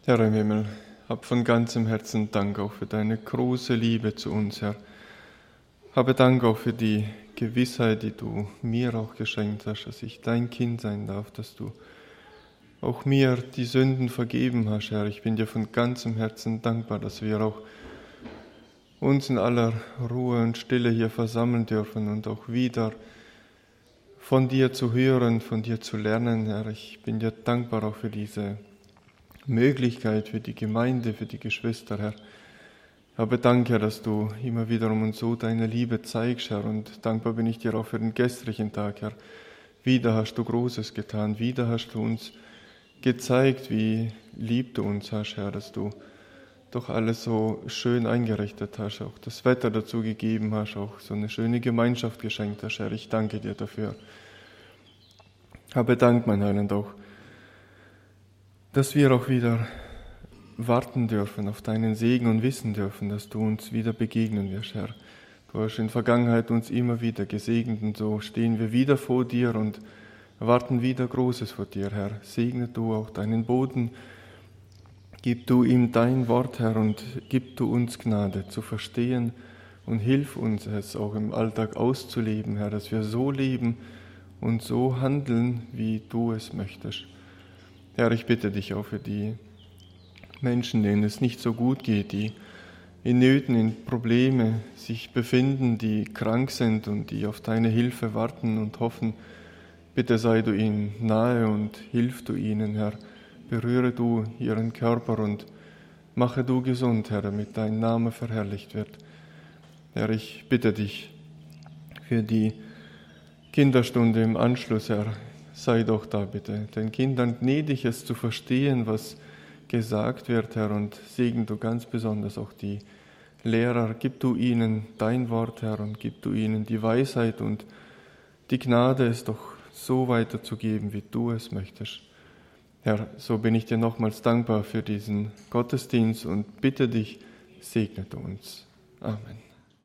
Herr im Himmel, hab von ganzem Herzen Dank auch für deine große Liebe zu uns, Herr. Habe Dank auch für die Gewissheit, die du mir auch geschenkt hast, dass ich dein Kind sein darf, dass du auch mir die Sünden vergeben hast, Herr. Ich bin dir von ganzem Herzen dankbar, dass wir auch uns in aller Ruhe und Stille hier versammeln dürfen und auch wieder von dir zu hören, von dir zu lernen, Herr. Ich bin dir dankbar auch für diese Möglichkeit, für die Gemeinde, für die Geschwister, Herr. Habe Dank, Herr, dass du immer wiederum uns so deine Liebe zeigst, Herr. Und dankbar bin ich dir auch für den gestrigen Tag, Herr. Wieder hast du Großes getan, wieder hast du uns gezeigt, wie lieb du uns hast, Herr, dass du doch alles so schön eingerichtet hast, auch das Wetter dazu gegeben hast, auch so eine schöne Gemeinschaft geschenkt hast, Herr. Ich danke dir dafür. Habe Dank, mein Heiland, auch, dass wir auch wieder warten dürfen auf deinen Segen und wissen dürfen, dass du uns wieder begegnen wirst, Herr. Du hast in der Vergangenheit uns immer wieder gesegnet und so stehen wir wieder vor dir und erwarten wieder Großes vor dir, Herr. Segne du auch deinen Boden, gib du ihm dein Wort, Herr, und gib du uns Gnade zu verstehen und hilf uns, es auch im Alltag auszuleben, Herr, dass wir so leben und so handeln, wie du es möchtest. Herr, ich bitte dich auch für die Menschen, denen es nicht so gut geht, die in Nöten, in Probleme sich befinden, die krank sind und die auf deine Hilfe warten und hoffen. Bitte sei du ihnen nahe und hilf du ihnen, Herr. Berühre du ihren Körper und mache du gesund, Herr, damit dein Name verherrlicht wird. Herr, ich bitte dich für die Kinderstunde im Anschluss, Herr. Sei doch da, bitte, den Kindern gnädig es zu verstehen, was gesagt wird, Herr, und segne du ganz besonders auch die Lehrer. Gib du ihnen dein Wort, Herr, und gib du ihnen die Weisheit und die Gnade, es doch so weiterzugeben, wie du es möchtest. Herr, so bin ich dir nochmals dankbar für diesen Gottesdienst und bitte dich, segne du uns. Amen.